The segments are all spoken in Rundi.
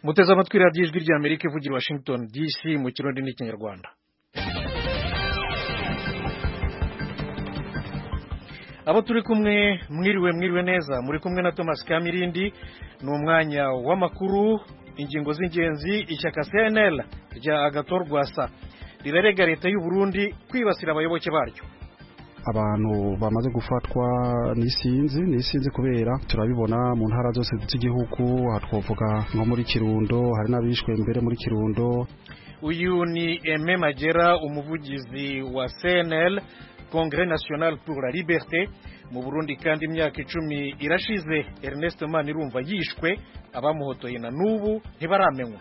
muteze amatwi radiyo ijwi ry'Amerika ivugira Washington DC mu kirundi n'ikinyarwanda. Abo turi kumwe mwiriwe neza, muri kumwe na Thomas Kamirindi. Ni umwanya w'amakuru, ingingo z'ingenzi. Ishyaka CNL rya Agathon Rwasa rirarega leta y'u Burundi kwibasira abayoboke baryo. Abantu bamaze gufatwa nisinzi kubera turabibona mu ntara zose z'igihugu, hatwovuga nko muri Kirundo, hari n'abishwe mbere muri Kirundo. Uyu ni Aime Magera, umuvugizi wa CNL, Congrès National pour la Liberté mu Burundi, kandi imyaka 10 irashize Ernest Manirumva yishwe, abamuhotoye na n'ubu ntibaramenywa.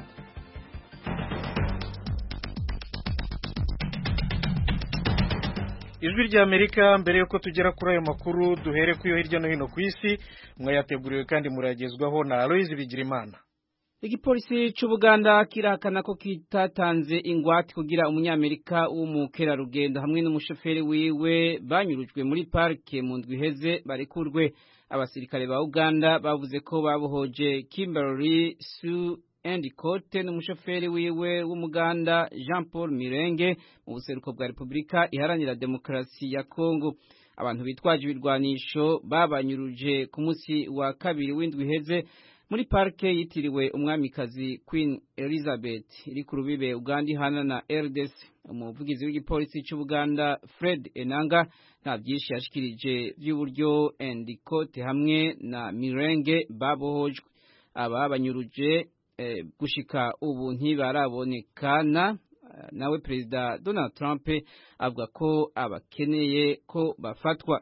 Ijwi ry'Amerika, mbere yuko tugera kuri ayo makuru, duhere ku yo hirya no hino ku isi, mwayateguriwe kandi muragezwaho na Aloise Bigirimana. Igipolisi c'Ubuganda kirahakana ko kitatanze ingwate kugira umunyamerika w'umukerarugendo hamwe n'umushoferi wiwe banyurujwe muri parike mu ndwi iheze barekurwe. Abasirikare ba Uganda bavuze ko babohoje Kimberly Sue Endicott n'umushoferi wiwe w'Umuganda Jean Paul Mirenge mu buseruko bwa Repubulika Iharanira Demokarasi ya Kongo. Abantu bitwaje ibirwanisho babanyuruje ku munsi wa kabiri w'indwi iheze muri parike yitiriwe umwamikazi Queen Elizabeth iri ku rubibe Uganda ihana na RDC. Umuvugizi w'igipolisi c'Ubuganda Fred Enanga nta byinshi yashikirije by'uburyo Endicott hamwe na Mirenge babohojwe. Aba banyuruje gushika ubu ntibarabonekana. Nawe Perezida Donald Trump avuga ko abakeneye ko bafatwa.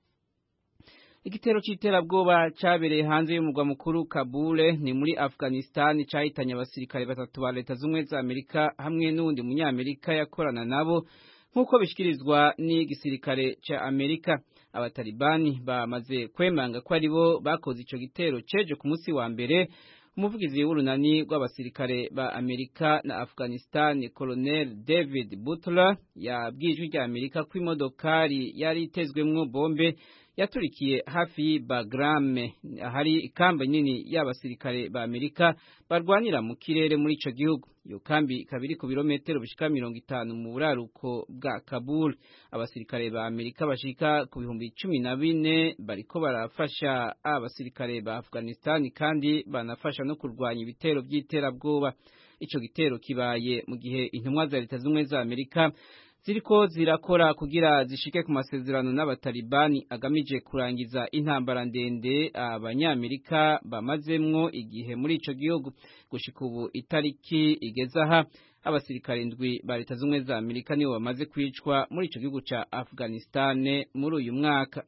Igitero c'iterabwoba cabereye hanze y'umurwa mukuru Kabul ni muri Afghanistan cahitanye abasirikare 3 ba leta z'umwe za Amerika hamwe n'undi munyamerika yakorana nabo, nk'uko bishikirizwa n'igisirikare ca Amerika. Abatalibani bamaze kwemanga ko aribo bakoze ico gitero ceje ku munsi wa mbere. Umuvugizi w'urunani rw'abasirikare ba Amerika na Afghanistan, Colonel David Butler, yabwijwe rya Amerika ko imodokari yari itezwemwo bombe yaturikiye hafi Bagram, hari ikambi nini y'abasirikare ba Amerika barwanira mu kirere muri ico gihugu. Iyo kambi kabiri ku birometero bishika 50 mu buraruko bwa Kabul. Abasirikare ba Amerika bashika ku 14,000 bariko barafasha abasirikare ba Afghanistan, kandi banafasha no kurwanya ibitero by'iterabwoba. Ico gitero kibaye mu gihe intumwa za leta z'umwe za Amerika ziriko zirakora kugira zishike ku masezerano n'abatalibani agamije kurangiza intambara ndende abanyamerika bamazemwo igihe muri ico gihugu. Gushika ubu itariki igezaha abasirikare 7 ba leta z'umwe za Amerika nibo bamaze kwicwa muri ico gihugu ca Afghanistan muri uyu mwaka.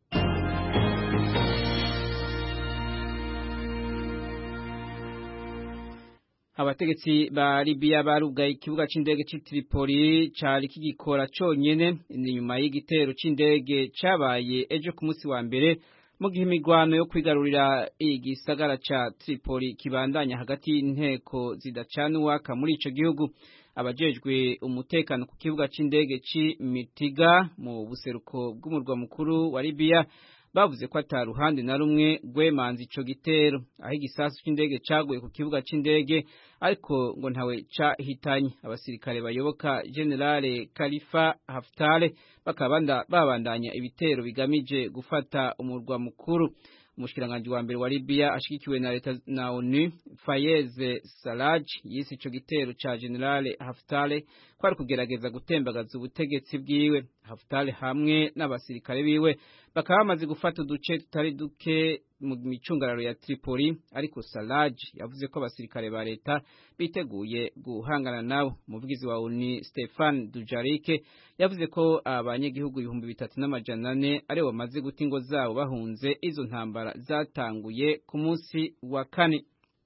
Abategetsi ba Libya barugaye ikibuga c'indege c'i Tripoli cari kigikora conyene inyuma y'igitero c'indege cabaye ejo ku munsi wa mbere, mu gihe imigwano yo kwigarurira igisagara ca Tripoli kibandanya hagati y'inteko zidacana uwaka muri ico gihugu. Abajejwe umutekano ku kibuga c'indege c'i Mitiga mu buseruko bw'umurwa mukuru wa Libya bavuze ko ataruhande na rumwe rwemanze ico gitero. Aho igisasu c'indege caguye ku kibuga c'indege ariko ngo ntawe cahitanye. Abasirikare bayoboka General Khalifa Haftar bakaba babandanya ibitero bigamije gufata umurwa mukuru. Umushikiranganje wa mbere wa Libya ashigikiwe na leta na ONU, Fayez Sarraj, yise ico gitero ca General Haftar kwari kugerageza gutembagaza ubutegetsi bwiwe. Haftar hamwe n'abasirikare biwe bakaba bamaze gufata uduce tutari duke mu micungararo ya Tripoli, ariko Sarraj yavuze ko abasirikare ba leta biteguye guhangana nawe. Umuvugizi wa ONU Stefan Dujarric yavuze ko abanyagihugu 3,400 ari bamaze guta ingo zabo bahunze izo ntambara zatanguye ku munsi wa kane.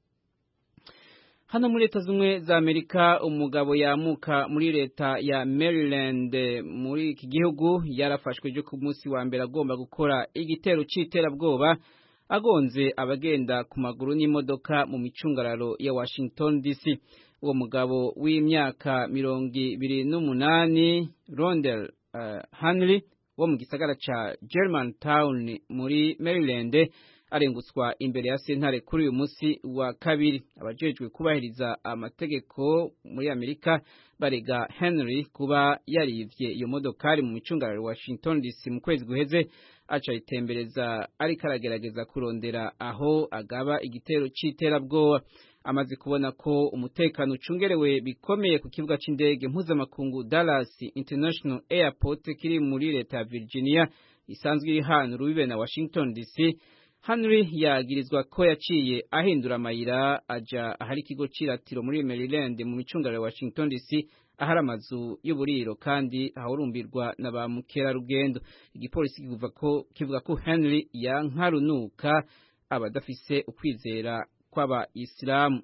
Hano muri leta z'umwe za Amerika, umugabo yamuka muri leta ya Maryland muri iki gihugu yarafashwe ejo ku munsi wa mbere agomba gukora igitero c'iterabwoba agonze abagenda ku maguru n'imodoka mu micungararo ya Washington DC. Uwo mugabo w'imyaka 28, Rondell Henry, wo mu gisagara ca Germantown muri Maryland, arengutswa imbere ya sentare kuri uyu munsi wa kabiri. Abajejwe kubahiriza amategeko muri Amerika barega Henry kuba yarivye iyo modokari mu micungararo Washington DC mu kwezi guheze, aca itembereza ariko aragerageza kurondera aho agaba igitero c'iterabwoba. Amaze kubona ko umutekano ucungerewe bikomeye ku kibuga c'indege mpuzamakungu Dallas International Airport kiri muri leta ya Virginia isanzwe iri hano rubibe na Washington DC, Henry yagirizwa ko yaciye ahindura amayira aja ahari ikigo c'iratiro muri Maryland mu micungararo ya Washington DC, ahari amazu y'uburiro kandi ahurumbirwa na ba mukerarugendo. Igipolisi kivuga ko Henry yankarunuka abadafise ukwizera kw'aba Islamu.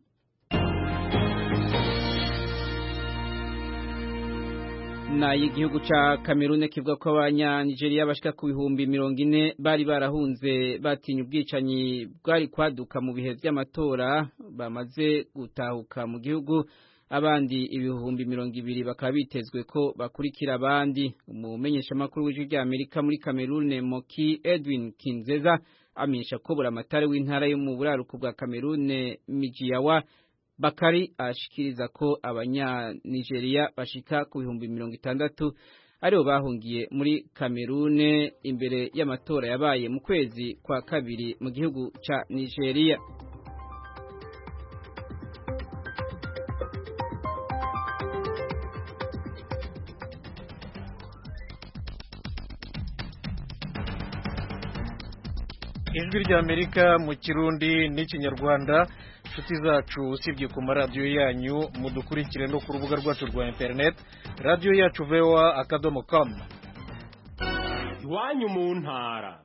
Na igihugu ca Cameroon kivuga ko abanya-Nigeria bashika ku 40,000 bari barahunze batinya ubwicanyi bwari kwaduka mu bihe vy'amatora bamaze gutahuka mu gihugu, abandi 200,000 bakaba bitezwe ko bakurikira abandi. Umumenyesha makuru w'ijwi rya Amerika muri Cameroon Moki Edwin Kinzeza amenyesha ko buramatari w'intara yo mu buraruko bwa Cameroon Mijiyawa Bakari ashikiriza ko abanya-Nigeria bashika ku 60,000 aribo bahungiye muri Cameroon imbere y'amatora yabaye mu kwezi kwa kabiri mu gihugu ca Nigeria. Ijwi rya Amerika mu Kirundi n'Ikinyarwanda. Inshuti zacu usibye ku maradiyo yanyu mudukurikire no ku rubuga rwacu rwa internet radio yacu voa.com. Iwanyu mu ntara.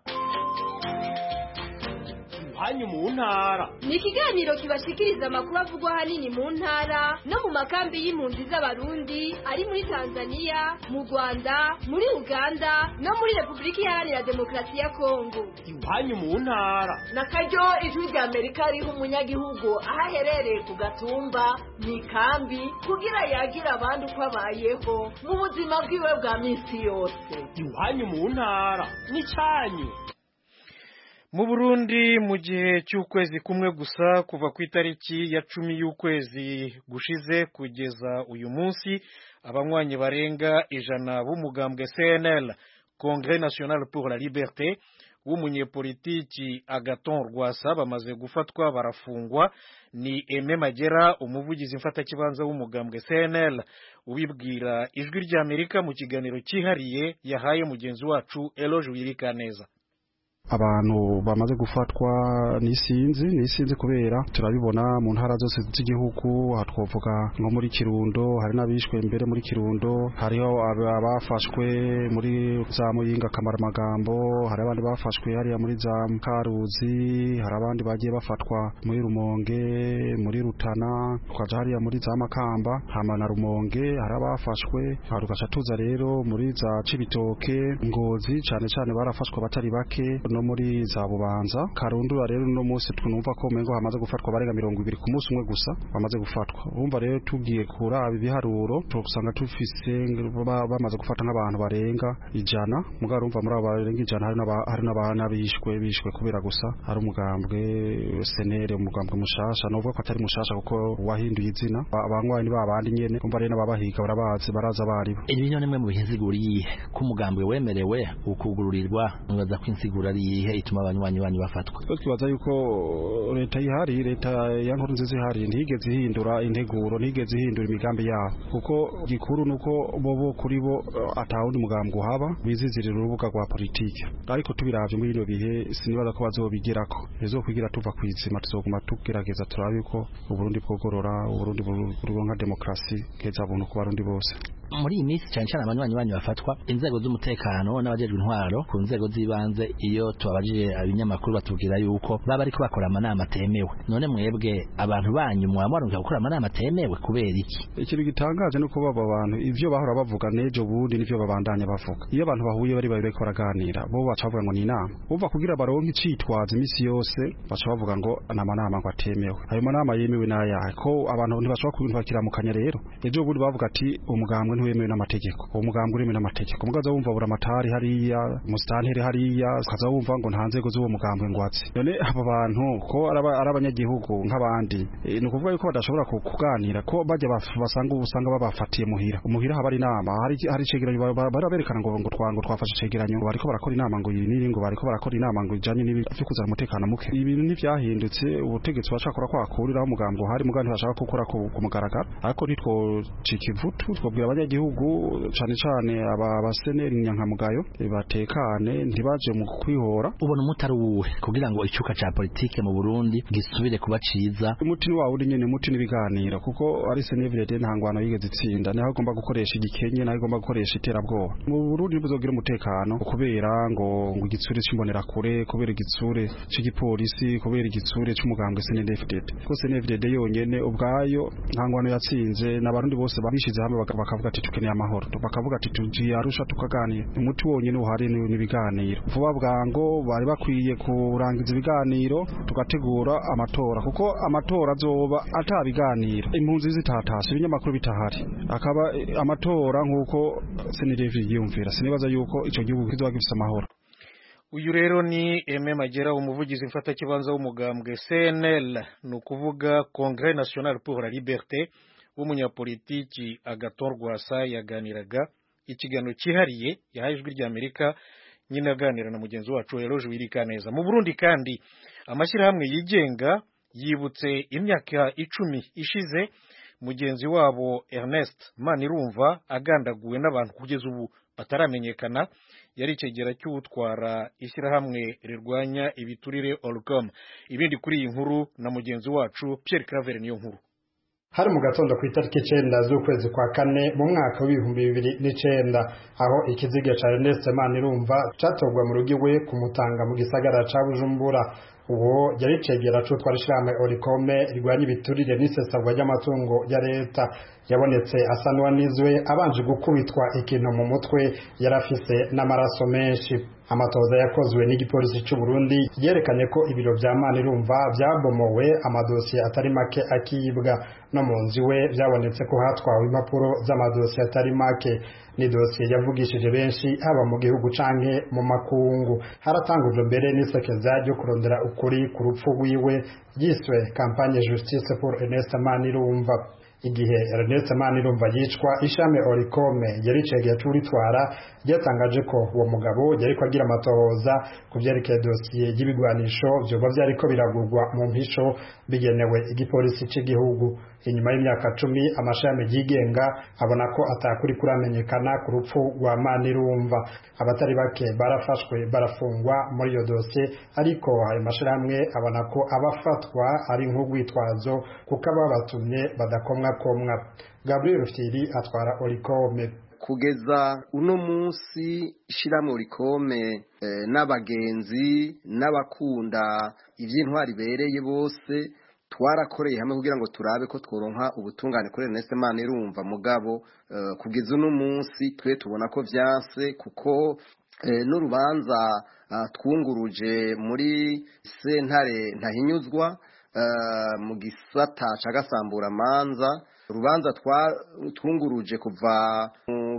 Iwanyu mu ntara ni ikiganiro kibashikiriza amakuru avugwa hanini mu ntara no mu makambi y'impunzi z'abarundi ari muri Tanzania, mu Rwanda, muri Uganda no muri Republika Iharanira Demokarasi ya Kongo. Iwanyu mu ntara na karyo ijwi rya Amerika riha umunyagihugu aho aherereye ku gatumba mu ikambi kugira yagira abandi uko abayeho mu buzima bwiwe bwa minsi yose. Iwanyu mu ntara ni cyanyu. Mu Burundi mu gihe cy'ukwezi kumwe gusa kuva ku itariki ya 10 y'ukwezi gushize kugeza uyu munsi, abanywanyi barenga 100 b'umugambwe CNL Congrès National pour la Liberté w'umunyepolitiki Agathon Rwasa bamaze gufatwa barafungwa. Ni Aime Magera umuvugizi mfatakibanza w'umugambwe CNL ubibwira ijwi rya Amerika mu kiganiro cyihariye yahaye mugenzi wacu Eloge Wirikaneza. Abantu bamaze gufatwa nisinzi kubera turabibona mu ntara zose z'igihugu, hatwovuga nko muri Kirundo hari nabishwe mbere muri Kirundo, hariho abafashwe muri za Muyinga Kamaramagambo, hari abandi bafashwe hariya muri za Karuzi, hari abandi bagiye bafatwa muri Rumonge, muri Rutana, twaje hariya muri za Makamba, hama na Rumonge hari abafashwe, harugaca tuza rero muri za Cibitoke, Ngozi cyane barafashwe batari bake no muri za Bubanza. Karundura rero no munsi twumva ko mengo hamaze gufatwa barenga 200 ku munsi umwe gusa bamaze gufatwa. Urumva rero tugiye kuraba ibiharuro tukusanga tufise bamaze gufata nk'abantu barenga 100, mugabo urumva muri abo barenga 100 hari n'abana bishwe kubera gusa ari umugambwe senere, umugambwe mushasha, novuga ko atari mushasha kuko wahinduye izina. Abanywanyi babandi nyene urumva rero nababahiga baraza bari. Ibi none mwe mu bihinziguriye ku mugambwe wemerewe ukugururirwa mubaza kwinsigura ihe ituma abanywanyi bafatwa. Twibaza yuko leta ihari, leta ya Nkurunziza ihari ntigeze ihindura integuro, ntigeze ihindura imigambi yabo, kuko gikuru nuko bobo kuri bo atawundi mugambwe uhaba bizizirira urubuga rwa politike. Ariko tubiravye muri ino bihe sinibaza ko bazobigirako, bizokwigira tuva kwizima, tuzoguma tugerageza turabe yuko Uburundi bwogorora, Uburundi buronka demokrasi keza buntu ku barundi bose. Muri iyi minsi cyane abanywanyi bafatwa, inzego z'umutekano n'abajejwe intwaro ku nzego z'ibanze iyo tubabajije abinyamakuru batubwira yuko baba ariko bakora amanama atemewe. None mwebwe abantu banyu mwamuronka gukora amanama atemewe kubera iki? Ikintu gitangaje nuko baba abantu ivyo bahora bavuga nejo bundi nivyo babandanya bavuga. Iyo abantu bahuye bari bariko baraganira bo baca bavuga ngo ni inama, bumva kugira baronke icitwaza imisi yose baca bavuga ngo amanama ngo atemewe. Ayo manama yemewe n'ayahe ko abantu ntibashobora kubivukiramukanya rero. Ejo bundi bavuga ati umugambwe ntiwemewe n'amategeko uwo mugambi uremewe n'amategeko mugaza wumva bura matari hariya musitanteri hariya ukaza wumva ngo nta nzego z'uwo mugambi ngwatsi none aba bantu ko ari abanyagihugu nk'abandi ni ukuvuga yuko badashobora kuganira ko bajya usanga babafatiye muhira haba ari inama hari icegeranyo baraberekana ngo twafashe icegeranyo bariko barakora inama ngo iyi ngo bariko barakora inama ngo ijanye n'ibyo kuzana umutekano muke ibintu ntivyahindutse ubutegetsi bashakora kwakuriraho umugambi uhari mugandi bashaka gukora ku mugaragaro ariko ntitwocika ivutu twobwira abanyagihugu cane cane abaseneri nyankamugayo batekane ntibaje mu kwihora ubona umutari uwuhe kugira ngo icuka ca politike mu Burundi gisubire kuba ciza umuti ni wawe nyene umuti n'ibiganiro kuko ari senevrede ntangwana yigeze itsinda naho agomba gukoresha igikenye naho agomba gukoresha iterabwoba mu Burundi buzogira umutekano kubera ngo igitsure cimbonera kure kubera igitsure c'igipolisi kubera igitsure c'umugambwe SNDFDD ko SNDFDD yonyene ubwayo ntangwano yatsinze n'abarundi bose babishize hamwe bakavuga ati tukeneye amahoro bakavuga ati tugiye Arusha tukaganira umuti wonyene uhari n'ibiganiro vuba bwango bari bakwiye kurangiza ibiganiro tugategura amatora kuko amatora azoba atabiganiro impunzi zitatashe ibinyamakuru bitahari akaba amatora nk'uko SNDFDD yumvira sinibaza yuko ico gihugu kizoba gifise amahoro. Uyu rero ni Aime Magera umuvugizi mfata kibanza w'umugambwe CNL ni ukuvuga Congrès National pour la Liberté w'umunyapolitiki Agathon Rwasa yaganiraga ikiganiro cyihariye yahaye ijwi rya Amerika nyine aganira na mugenzi wacu Eloge Wirikaneza. Mu Burundi kandi amashyirahamwe yigenga yibutse imyaka 10 ishize mugenzi wabo Ernest Manirumva agandaguwe n'abantu kugeza ubu bataramenyekana yari icegera cy'utwara ishyirahamwe rirwanya ibiturire Olcom. Ibindi kuri iyi nkuru na mugenzi wacu Pierre Claver niyo nkuru. Hari mu gatondo ku itariki 9 z'ukwezi kwa kane mu mwaka w'2009 aho ikiziga ca Ernest Manirumva catogwa mu rugi we kumutanga mu gisagara ca Bujumbura. Uwo yari cegera cyo twarishirame Orikome rigwanya ibiturire n'isesagwa ry'amatungo ya leta yabonetse asa n'uwanizwe abanje gukubitwa ikintu mu mutwe yarafise n'amaraso menshi. Amatoza yakozwe n'igipolisi cy'u Burundi yerekanye ko ibiro vya Manirumva byabomowe amadosiye atari make akibwa no mu nzu we byabonetse ko hatwawe impapuro z'amadosiye atari make ni dosiye yavugishije benshi haba mu gihugu canke mu makungu. Haratangujwe mbere n'isekeza ryo kurondera ukuri ku rupfu rwiwe yiswe campagne justice pour Ernest Manirumva. Igihe Ernest Manirumva yicwa ishame Orikome yari cegeye turitwara ryatangaje ko uwo mugabo yari ko agira amatohoza ku byerekeye dosiye y'ibigwanisho byoba byariko biragurwa mu mpisho bigenewe igipolisi cy'igihugu. Inyuma y'imyaka 10 amashami yigenga abona ko atakuri kuramenyekana ku rupfu rwa Manirumva. Abatari bake barafashwe barafungwa muri iyo dosiye ariko ayo mashirahamwe abona ko abafatwa ari nk'ugwitwazo kuko ababatumye badakomwa komwa. Gabriel Rufyiri atwara Orikome. Kugeza uno munsi ishiramwe Orikome n'abagenzi n'abakunda ivy'intwari bereye bose twarakoreye hamwe kugira ngo turabe ko tworonka ubutungane kuri Ernest Manirumva mugabo kugeza uno munsi twe tubona ko vyanse kuko n'urubanza twunguruje muri sentare ntahinyuzwa mu gisata cagasambura manza urubanza twunguruje kuva mu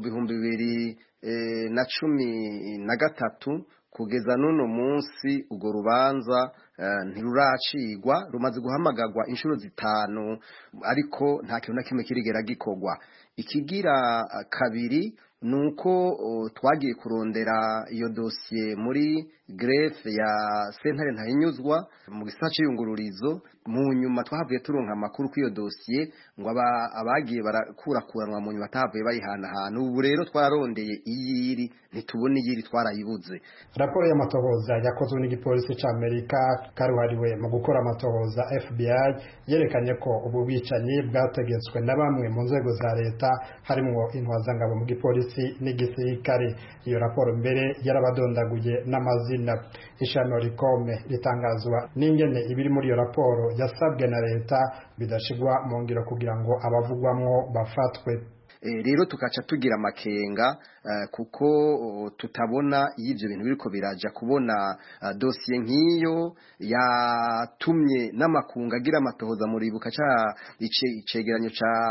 2013 kugeza nuno munsi ugo rubanza ntiruracigwa rumaze guhamagagwa inshuro 5 ariko nta kintu na kimwe kirigera gikorwa. Ikigira kabiri nuko twagiye kurondera iyo dosiye muri greffe ya sentare ntahinyuzwa mu gisata cy'iyungururizo mu nyuma twahavuye turonka amakuru ku iyo dosiye ngo abagiye barakurakuranwa mu nyuma tahavuye bayihana ubu rero twararondeye iyiri ntitubone iyiri twarayibuze. Raporo y'amatohoza yakozwe n'igipolisi cy'Amerika karuhariwe mu gukora amatohoza FBI yerekanye ko ubu bwicanyi bwategetswe na bamwe mu nzego za leta harimo intwazangabo mu gipolisi n'igisirikare. Iyo raporo mbere yarabadondaguye n'amazina. Ishami Orikome ritangazwa n'ingene ibiri muri iyo raporo yasabwe na leta bidashigwa mu ngiro kugira ngo abavugwamwo bafatwe. rero tukaca tugira amakenga kuko tutabona y'ivyo bintu biriko biraja kubona dossier nk'iyo yatumye n'amakunga agira amatohoza muribuka icegeranyo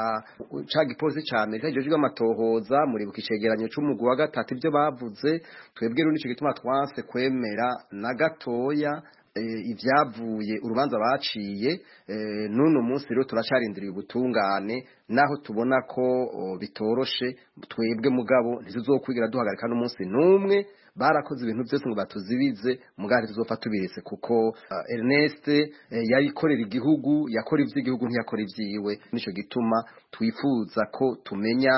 ca gipolisi ca Amerika kijejwe amatohoza muribuka icegeranyo c'umugwi wa gatatu ivyo bavuze twebwe rero nico gituma twanse kwemera na gatoya ivyavuye urubanza baciye nuno munsi rero turacarindiriye ubutungane naho tubona ko bitoroshe twebwe mugabo ntizizokwigira duhagarika n'umunsi numwe barakoze ibintu byose ngo batuzibize mugari tuzopfa tubiretse kuko Ernest yayikorera igihugu yakora ivy'igihugu ntiyakora ivyiwe nico gituma twifuza ko tumenya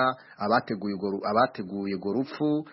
abateguye go rupfu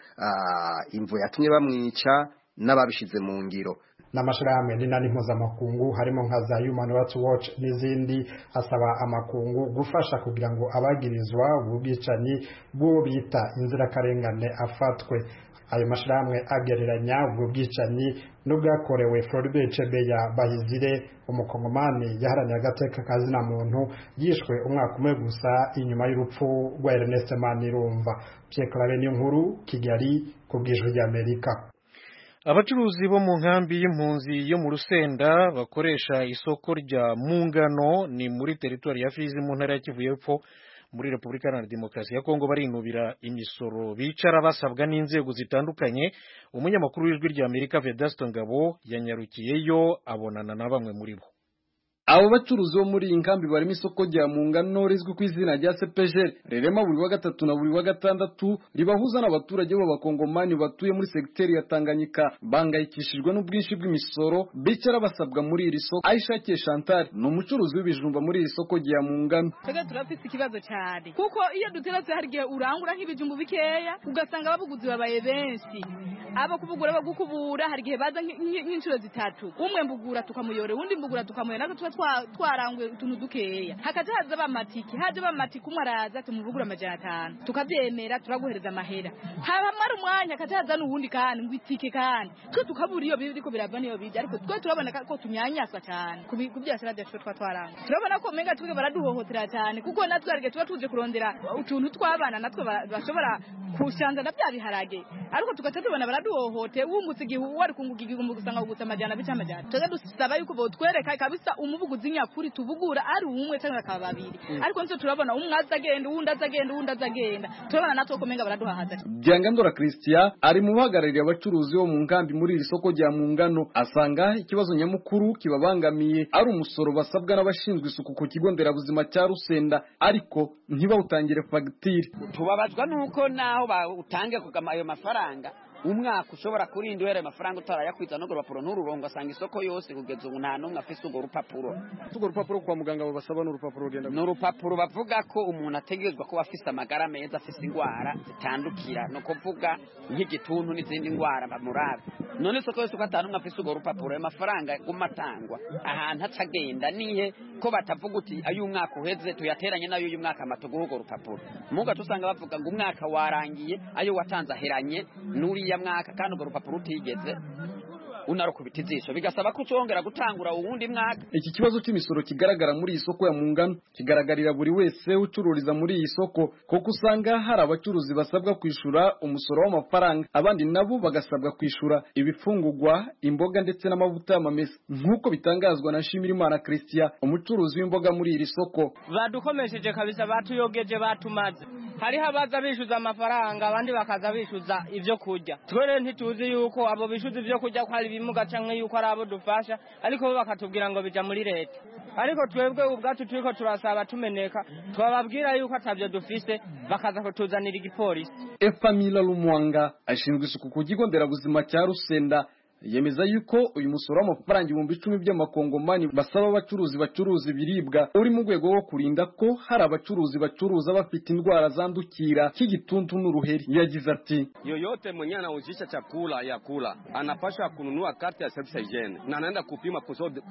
imvo yatumye bamwica n'ababishize mu ngiro n'amashirahamwe n'inani mpuzamakungu harimo nka za Human Rights Watch n'izindi asaba amakungu gufasha kugira ngo abagirizwa ubwicanyi bwo bita inzirakarengane afatwe. Ayo mashirahamwe agereranya ubwo bwicanyi n'ubwakorewe Floribert Chebeya Bahizire umukongomani yaharaniye agateka kazina muntu yishwe umwaka umwe gusa inyuma y'urupfu rwa Ernest Manirumva. Pierre Claver Niyonkuru, Kigali, ku bw'Ijwi ry'Amerika. Abacuruzi bo mu nkambi y'impunzi yo mu Rusenda bakoresha isoko rya Mungano ni muri territoire ya Fizi mu ntara ya Kivu y'Epfo muri Repubulika Iharanira Demokarasi ya Kongo barinubira imisoro bicara basabwa n'inzego zitandukanye. Umunyamakuru w'Ijwi ry'Amerika Vedasto Ngabo yanyarukiyeyo abonana na bamwe muri bo. Abo bacuruzi bo muri inkambi barimo isoko rya Mungano rizwi ku izina rya CPGL rirema buri wa gatatu na buri wa gatandatu ribahuza n'abaturage b'abakongomani batuye muri sekiteri ya Tanganyika bangayikishijwe n'ubwinshi bw'imisoro bicara basabwa muri iri soko. Aishakiye Chantal ni umucuruzi w'ibijumba muri iri soko rya Mungano. Twebwe turafite ikibazo cyane kuko iyo duteretse hari gihe urangura nk'ibijumba bikeya ugasanga ababuguzi babaye benshi abo kubugura bagukubura hari gihe baza nk'inshuro zitatu umwe mbugura tukamuyore undi mbugura tukamuyore natwe twarangwe utuntu dukeya hakaje haza bamatiki umwe araza tumuvugura amajana 5 tukabyemera turaguhereza amahera habamara umwanya hakaje haza n'ubundi kandi ngwitike kandi twe tukabura iyo biriko birava niyo bijya ariko twe turabona ko tunyanyaswa cyane kubyasira byacu twaranga turabona ko menga twe baraduhohotera cyane kuko natwe arige tuba tuje kurondera utuntu twabana natwe bashobora kushanza na bya biharage ariko tugaca tubona baraduhohote wumutse igihu wari kungugiga mu gusanga gutsa amajana bicamajana twega dusaba yuko botwereka kabisa umuvuguzi nyakuri tubugura ari umwe cyangwa akaba babiri ariko nzo turabona umwe azagenda uwundi azagenda turabona natwe ko menga baraduhahaza. Byangandora Christian ari mu bahagarariye abacuruzi bo mu nkambi muri iri soko rya Mungano asanga ikibazo nyamukuru kibabangamiye ari umusoro basabwa n'abashinzwe isuku ku kigo nderabuzima cya Rusenda ariko ntibawutangire fagitire. Tubabazwa nuko naho utange kugama ayo mafaranga umwaka ushobora kurinda uhere amafaranga utarayakwiza no rupapuro ntururongo asanga isoko yose kugeza ubu nta numwe afise urwo rupapuro kwa muganga abo basaba n'urupapuro rugenda n'urupapuro bavuga ko umuntu ategerezwa kuba afise amagara meza afise ingwara zitandukira no kuvuga nk'igituntu n'izindi ngwara bamurabe none isoko yose ukatanu umwe afise urwo rupapuro amafaranga gumatangwa ahantu acagenda nihe ko batavuga uti ayo umwaka uheze tuyateranye nayo uyu mwaka amatogo urwo rupapuro muga tusanga bavuga ngo umwaka warangiye ayo watanze aheranye nuri ya mwaka kandi urwo rupapuro utigeze unarukubita ijisho bigasaba ko ucongera gutangura uwundi mwaka. Iki kibazo cy'imisoro kigaragara muri iyi soko ya Mungano kigaragarira buri wese ucururiza muri iyi soko kuko usanga hari abacuruzi basabwa kwishura umusoro w'amafaranga abandi nabo bagasabwa kwishura ibifungurwa imboga ndetse n'amavuta y'amamesa nk'uko bitangazwa na Shimirimana Christian umucuruzi w'imboga muri iri soko. Badukomesheje kabisa batuyogeje batumaze hariho abaza bishuza amafaranga abandi bakaza bishuza ivyo kurya twere ntituzi yuko abo bishuza ivyo kurya ko hari bimuga canke yuko ari abo dufasha ariko bo bakatubwira ngo bija muri leta ariko twebwe ubwacu turiko turasaba tumeneka twababwira yuko atavyo dufise bakaza kutuzanira igipolisi. Efamila Lumwanga ashinzwe isuku ku kigo nderabuzima cya Rusenda yemeza yuko uyu musoro w'amafaranga 10,000 by'amakongomani basaba abacuruzi bacuruza ibiribwa uri mu rwego wo kurinda ko hari abacuruzi bacuruza bafite indwara zandukira kigituntu n'uruheri. Yagize ati yoyote mwenye anauzisha chakula ya kula anapaswa kununua karte ya service hygiene na anaenda kupima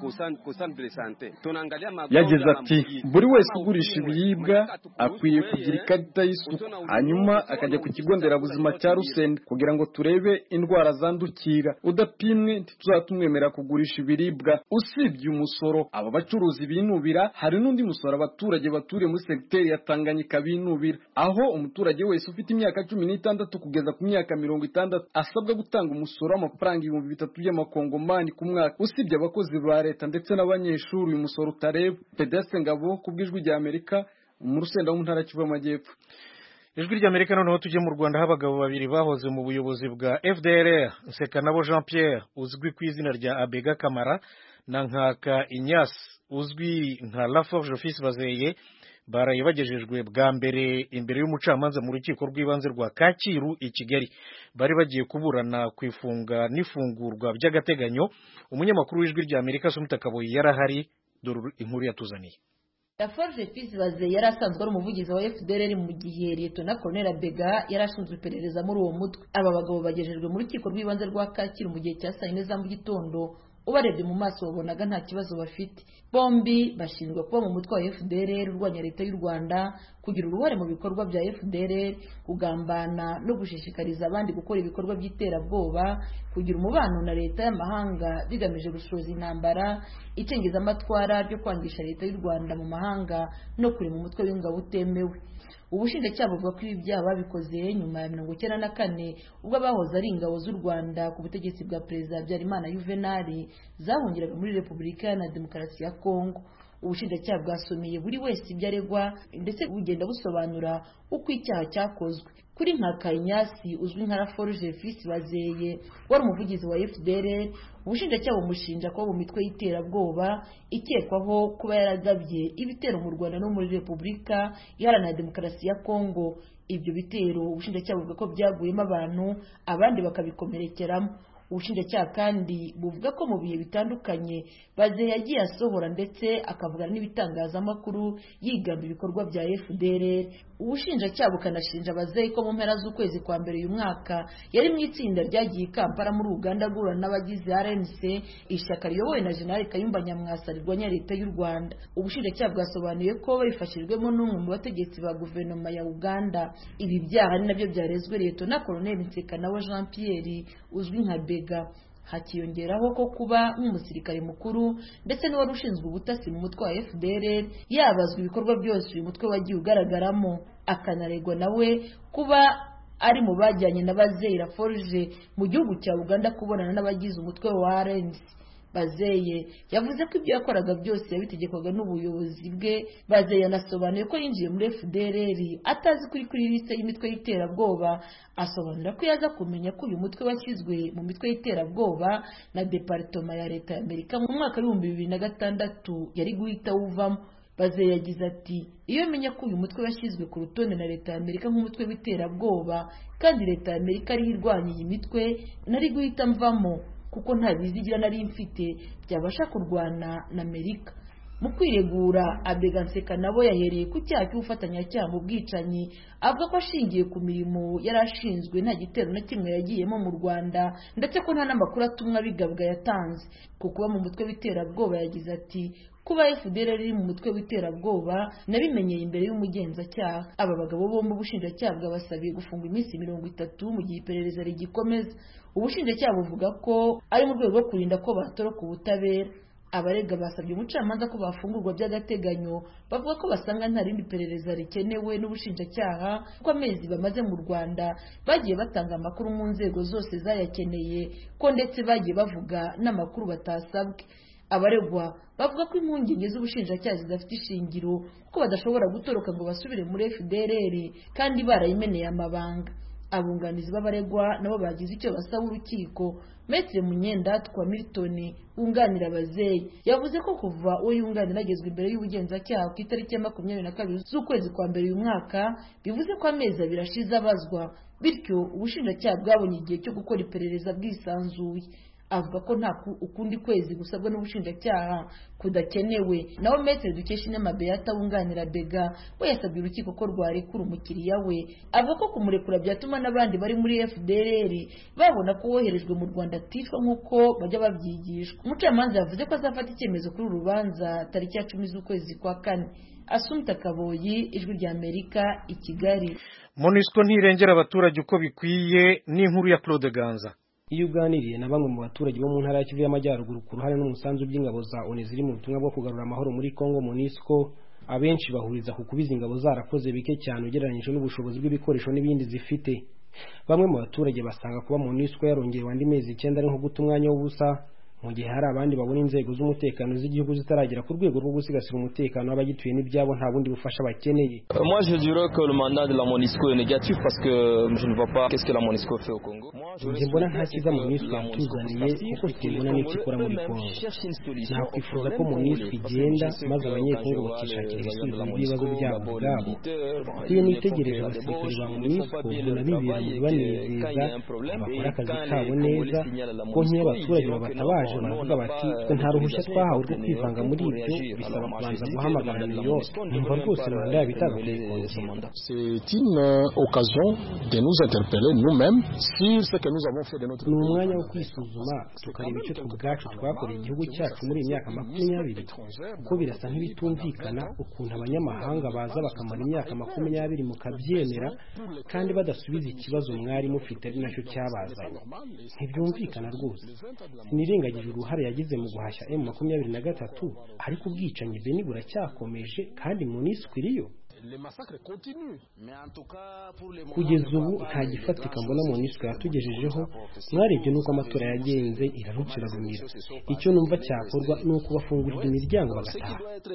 kusan de santé. Tunaangalia magonjwa. Yagize ati buri wese ugurisha ibiribwa akwiye kugira ikarita y'isuku hanyuma akajya ku kigo nderabuzima cya Rusenda kugira ngo turebe indwara zandukira atapimwe ntituzatumwemera kugurisha ibiribwa. Usibye umusoro aba bacuruzi binubira, hari n'undi musoro abaturage baturiye muri segiteri ya Tanganyika binubira, aho umuturage wese ufite imyaka 16 kugeza ku myaka 60 asabwa gutanga umusoro w'amafaranga 3,000 y'amakongomani ku mwaka. Usibye abakozi ba leta ndetse n'abanyeshuri uyu musoro utareba. Pedeste Ngabo kubw'ijwi rya Amerika mu Rusenda mu ntara Kivu y'Amajyepfo. Ijwi ry'Amerika noneho tujye mu Rwanda, abagabo babiri bahoze mu buyobozi bwa FDLR, Nsekanabo Jean Pierre uzwi ku izina rya Abega Kamara na Nkaka Inyas uzwi nka Laforge Fils Bazeye baraye bagejejwe bwa mbere imbere y'umucamanza mu rukiko rw'ibanze rwa Kacyiru i Kigali. Bari bagiye kuburana ku ifunga n'ifungurwa by'agateganyo. Umunyamakuru w'Ijwi ry'Amerika Sumita Kaboyi yarahari, dore inkuru yatuzaniye. Laforge Fils Bazeye yari asanzwe ari umuvugizi wa FDLR mu gihe Lieutenant Colonel Abega yari ashinzwe iperereza muri uwo mutwe. Aba bagabo bagejejwe mu rukiko rw'ibanze rwa Kacyiru mu gihe cya 4 za mu gitondo. Ubarebye mu maso wabonaga nta kibazo bafite. Bombi bashinjwa kuba mu mutwe wa FDLR urwanya leta y'u Rwanda, kugira uruhare mu bikorwa bya FDLR, kugambana no gushishikariza abandi gukora ibikorwa by'iterabwoba, kugira umubano na leta y'amahanga bigamije gushoza intambara, icengezamatwara ryo kwangisha leta y'u Rwanda mu mahanga no kurema umutwe w'ingabo utemewe. Ubushinjacyaha buvuga ko ibi byaha babikoze nyuma ya 1994 ubwo abahoze ari ingabo z'u Rwanda ku butegetsi bwa Perezida Habyarimana Juvenal zahungiraga muri Repubulika Iharanira Demokarasi ya Kongo. Ubushinjacyaha bwasomeye buri wese ibyo aregwa ndetse bugenda busobanura uko icyaha cyakozwe. Kuri Nkaka Inyasi uzwi nka Laforge Fils Bazeye wari umuvugizi wa FDLR, ubushinjacyaha bumushinja kuba mu mitwe y'iterabwoba ikekwaho kuba yaragabye ibitero mu Rwanda no muri Repubulika Iharanira Demokarasi ya Kongo. Ibyo bitero ubushinjacyaha buvuga ko byaguyemo abantu, abandi bakabikomerekeramo. Ubushinjacyaha kandi buvuga ko mu bihe bitandukanye Bazeye yagiye asohora ndetse akavugana n'ibitangazamakuru yigamba ibikorwa bya FDLR. Ubushinjacyaha bukanashinja Bazeye ko mu mpera z'ukwezi kwa mbere uyu mwaka yari mu itsinda ryagiye Kampala muri Uganda guhura n'abagize RNC, ishyaka riyobowe na General Kayumba Nyamwasa rirwanya leta y'u Rwanda. Ubushinjacyaha bwasobanuye ko babifashijwemo n'umwe mu bategetsi ba guverinoma ya Uganda. Ibi byaha ni nabyo byarezwe Lieutenant Colonel Nsekanabo Jean Pierre uzwi nka Bega. Hakiyongeraho ko kuba nk'umusirikare mukuru ndetse n'uwari ushinzwe ubutasi mu mutwe wa FDLR yabazwa ibikorwa byose uyu mutwe wagiye ugaragaramo, akanaregwa nawe kuba ari mu bajyanye na Bazeye Laforge mu gihugu cya Uganda kubonana n'abagize umutwe wa RNC. Bazeye yavuze ko ibyo yakoraga byose yabitegekwaga n'ubuyobozi bwe. Bazeye yanasobanuye ko yinjiye muri FDLR atazi kuri liste y'imitwe y'iterabwoba, asobanura ko yaza kumenya ko uyu mutwe washyizwe mu mitwe y'iterabwoba na Departement ya Leta y'Amerika mu mwaka wa 2006 yari guhita uvamo. Bazeye yagize ati iyo menya ko uyu mutwe washyizwe ku rutonde na Leta y'Amerika nk'umutwe w'iterabwoba kandi Leta y'Amerika ari irwanya iyi mitwe, nari guhita mvamo kuko nta bizigira nari mfite byabasha kurwana na Amerika. Mu kwiregura, Abega Nsekanabo yahereye ku cyaha cy'ubufatanyacyaha mu bwicanyi, avuga ko ashingiye ku mirimo yari ashinzwe nta gitero na kimwe yagiyemo mu Rwanda ndetse ko nta n'amakuru atumwa bigabwa yatanze. Kuko mu mutwe w'iterabwoba yagize ati kuba FDLR iri mu mutwe w'iterabwoba nabimenyeye imbere y'umugenzacyaha. Aba bagabo bombi ubushinjacyaha bwabasabiye gufunga iminsi 30 mu gihe iperereza rigikomeza. Ubushinjacyaha buvuga ko ari mu rwego rwo kurinda ko batoroka ubutabera. Abarega basabye umucamanza ko bafungurwa by'agateganyo, bavuga ko basanga nta rindi perereza rikenewe n'ubushinjacyaha ko amezi bamaze mu Rwanda bagiye batanga amakuru mu nzego zose zayakeneye, ko ndetse bagiye bavuga n'amakuru batasabwe. Abaregwa bavuga ko impungenge z'ubushinjacyaha zidafite ishingiro, ko badashobora gutoroka ngo basubire muri FDLR kandi barayimeneye amabanga. Abunganizi b'abaregwa nabo bagize icyo basaba urukiko. Maître Munyendatwa Milton wunganira Bazeye yavuze ko kuva uwo yunganira agezwe imbere y'ubugenzacyaha ku itariki ya 22 z'ukwezi kwa mbere uyu mwaka bivuze ko amezi 2 ashize abazwa, bityo ubushinjacyaha bwabonye igihe cyo gukora iperereza bwisanzuye. Avuga ko nta ukundi kwezi gusabwa n'ubushinjacyaha kudakenewe. Naho Maître Dukeshinema Beata wunganira Bega we yasabye urukiko ko rwarekura umukiriya we. Avuga ko kumurekura byatuma n'abandi bari muri FDLR babona ko woherejwe mu Rwanda aticwa nk'uko bajya babyigishwa. Umucamanza yavuze ko azafata icyemezo kuri urubanza tariki ya 10 z'ukwezi kwa 4. Asumta Kaboyi, Ijwi ry'Amerika, i Kigali. MONUSCO ntirengera abaturage uko bikwiye n'inkuru ya Claude Ganza. iyo uganiriye na bamwe mu baturage bo mu ntara ya Kivu y'Amajyaruguru ku ruhare n'umusanzu by'ingabo za ONU ziri mu butumwa bwo kugarura amahoro muri Kongo MONUSCO, abenshi bahuriza ku kubiza ingabo zarakoze bike cyane ugereranyije n'ubushobozi bw'ibikoresho n'ibindi zifite. Bamwe mu baturage basanga kuba MONUSCO yarongewe andi mezi 9 ari nko guta umwanya w'ubusa, mu gihe hari abandi babona inzego z'umutekano z'igihugu zitaragera ku rwego rwo gusigasira umutekano w'abagituye n'ibyabo nta bundi bufasha bakeneye. Moi je dirais que le mandat de la MONUSCO est négatif parce que je ne vois pas qu'est-ce que la MONUSCO fait au Congo. Njye mbona nta kiza MONUSCO yatuzaniye kuko simbona n'icyo ikora muri Kongo. Nakwifuza ko MONUSCO igenda maze abanyekongo bakishakira ibisubizo by'ibibazo byabo ubwabo. Iyo nitegereje abasirikare ba MONUSCO mbona bibera mu bibanezeza, bakora akazi kabo neza, ko nk'iyo abaturage babatabaje baravuga bati twe nta ruhushya twahawe rwo kwivanga muri ibyo, bisaba kubanza guhamagara New York. Numva rwose manda yabitanga. C'est une occasion de nous interpeller nous-mêmes sur ce que nous avons fait de notre pays. Ni umwanya wo kwisuzuma tukareba icyo ubwacu twakoreye igihugu cyacu muri imyaka 20, kuko birasa nk'ibitumvikana ukuntu abanyamahanga baza bakamara imyaka 20 mu kabyemera kandi badasubiza ikibazo mwari mufite ari nacyo cyabazanye. Ntibyumvikana rwose. Sinirengagije uruhare yagize mu guhashya M23, ariko ubwicanyi Beni buracyakomeje kandi MONUSCO iriyo. Kugeza ubu nta gifatika mbona MONUSCO yatugejejeho. Mwarebye nuko amatora yagenze irarucira rumira. Icyo numva cyakorwa nuko bafungurira imiryango bagataha.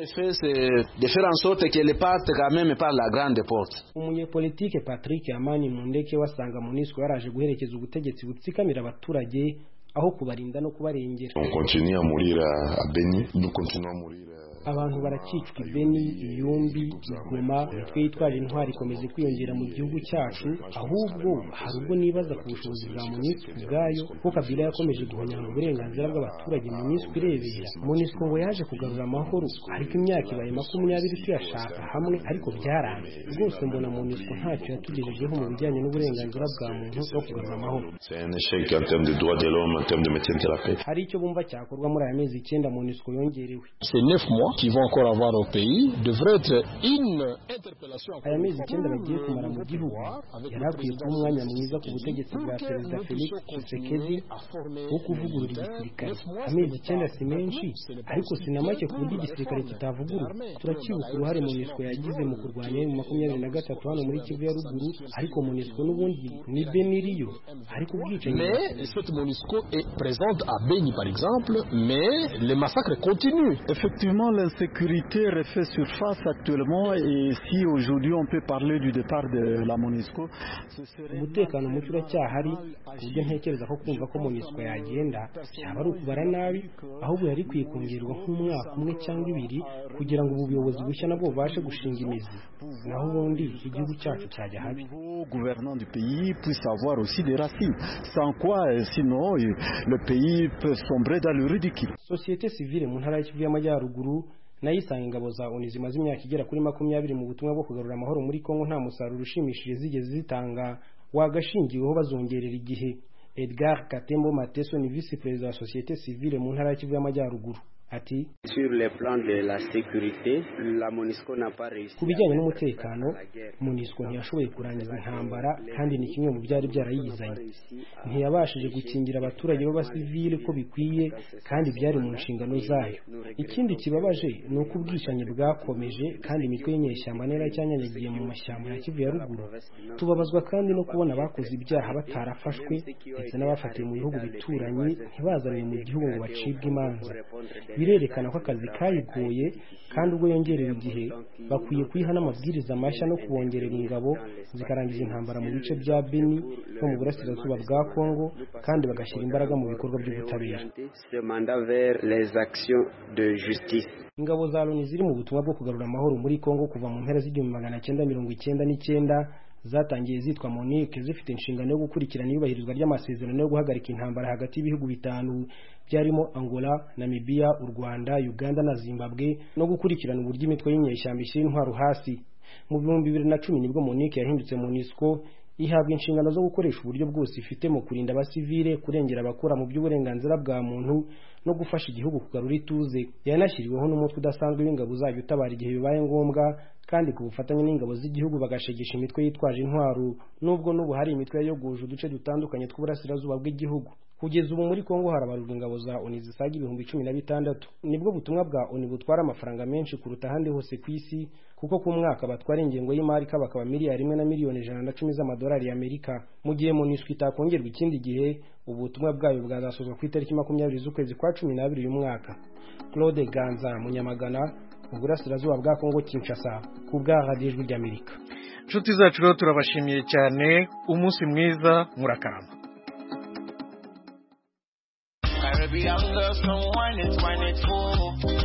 Umunyepolitike Patrick Amani Mundeke wasanga MONUSCO yaraje guherekeza ubutegetsi butsikamira abaturage aho kubarinda no kubarengera. Abantu barakicwa Beni, Iyumbi, Igoma, imitwe yitwaje intwari ikomeza kwiyongera mu gihugu cyacu, ahubwo hari ubwo nibaza ku bushobozi bwa MONUSCO ubwayo ko Kabila yakomeje guhonyanga uburenganzira bw'abaturage MONUSCO irebera. MONUSCO ngo yaje kugarura amahoro, ariko imyaka ibaye 20 tuyashaka hamwe, ariko byaranze. Rwose mbona MONUSCO ntacyo yatugejejeho mu bijyanye n'uburenganzira bwa muntu no kugarura amahoro. Hari icyo bumva cyakorwa muri aya mezi 9 MONUSCO yongerewe. C'est 9 mois qui vont encore avoir au pays devrait être une interpellation. Aya mezi 9 bagiye kumara mu gihugu yarakwiye kuba umwanya mwiza ku butegetsi bwa Perezida Felix Tshisekedi wo kuvugurura igisirikare. Amezi 9 si menshi, ariko sinamake ku buryo igisirikare kitavugurura. Turakibuka uruhare MONUSCO yagize mu kurwanya M23 hano muri Kivu ya ruguru, ariko MONUSCO n'ubundi ni Beni iriyo, ariko ubwicanyi. Mais cette MONUSCO est présente à Beni par exemple, mais les massacres continuent. Effectivement, l'insécurité refait surface actuellement, et si aujourd'hui on peut parler du départ de la MONUSCO, umutekano muke uracyahari, kubyo ntekereza ko kumva ko MONUSCO yagenda cyaba ari ukubara nabi, ahubwo yari kwikongerwa nk'umwaka umwe cyangwa 2 kugira ngo ubuyobozi bushya nabwo bubashe gushinga imizi, naho ubundi igihugu cyacu cyajya habi. Gouvernant du pays puisse avoir aussi des racines, sans quoi sinon le pays peut sombrer dans le ridicule. Société civile mu ntara y'Kivu y'Amajyaruguru nayo isanga ingabo za ONU zimaze imyaka igera kuri 20 mu butumwa bwo kugarura amahoro muri Kongo nta musaruro ushimishije zigeze zitanga, wagashingiweho bazongerera igihe. Edgar Katembo Mateso ni vice president wa Société civile mu ntara y'Kivu y'Amajyaruguru ati sur le plan de la sécurité la MONUSCO n'a pas réussi. Kubijyanye n'umutekano MONUSCO ntiyashoboye kurangiza intambara kandi ni kimwe mu byari byarayizanye. Ntiyabashije gukingira abaturage b'abasivile ko bikwiye kandi byari mu nshingano zayo. Ikindi kibabaje ni uko ubwicanyi bwakomeje kandi imitwe y'inyeshyamba nera cyanyanyagiye mu mashyamba ya Kivu ya ruguru. Tubabazwa kandi no kubona abakoze ibyaha batarafashwe ndetse n'abafatiwe mu bihugu bituranye ntibazaniye mu gihugu ngo bacibwe imanza. Birerekana ko akazi kayigoye kandi ubwo yongerera igihe bakwiye kwiha n'amabwiriza mashya no kubongerera ingabo zikarangiza intambara mu bice bya Beni no mu burasirazuba bwa Kongo kandi bagashyira imbaraga mu bikorwa by'ubutabera. Ingabo za Loni ziri mu butumwa bwo kugarura amahoro muri Kongo kuva mu mpera z'1999 zatangiye zitwa MONUC, zifite inshingano yo gukurikirana iyubahirizwa ry'amasezerano yo guhagarika intambara hagati y'ibihugu bitanu byarimo Angola, Namibia, u Rwanda, Uganda na Zimbabwe, no gukurikirana uburyo imitwe y'inyeshyamba ishyira intwaro hasi. Mu 2010 nibwo MONUC yahindutse MONUSCO, ihabwa inshingano zo gukoresha uburyo bwose ifite mu kurinda abasivile, kurengera abakora mu by'uburenganzira bwa muntu no gufasha igihugu kugarura ituze. Yanashyiriweho n'umutwe udasanzwe w'ingabo zayo utabara igihe bibaye ngombwa, kandi ku bufatanye n'ingabo z'igihugu bagashegesha imitwe yitwaje intwaro, nubwo n'ubu hari imitwe yayoguje uduce dutandukanye tw'uburasirazuba bw'igihugu. kugeza ubu muri Kongo harabarurwa ingabo za ONU zisaga 16,000. Nibwo butumwa bwa ONU butwara amafaranga menshi kuruta ahandi hose ku isi, kuko ku mwaka batwara ingengo y'imari bakaba miliyari 1 na miliyoni 110 z'amadolari y'Amerika. Mu gihe MONUSCO itakongerwa ikindi gihe, ubutumwa bwayo bwazasozwa ku itariki 20 z'ukwezi kwa 12 uyu mwaka. Claude Ganza, Munyamagana, mu burasirazuba bwa Kongo Kinshasa, ku bwa Radio Ijwi ry'Amerika. Nshuti zacu rero turabashimiye cyane, umunsi mwiza, murakarama.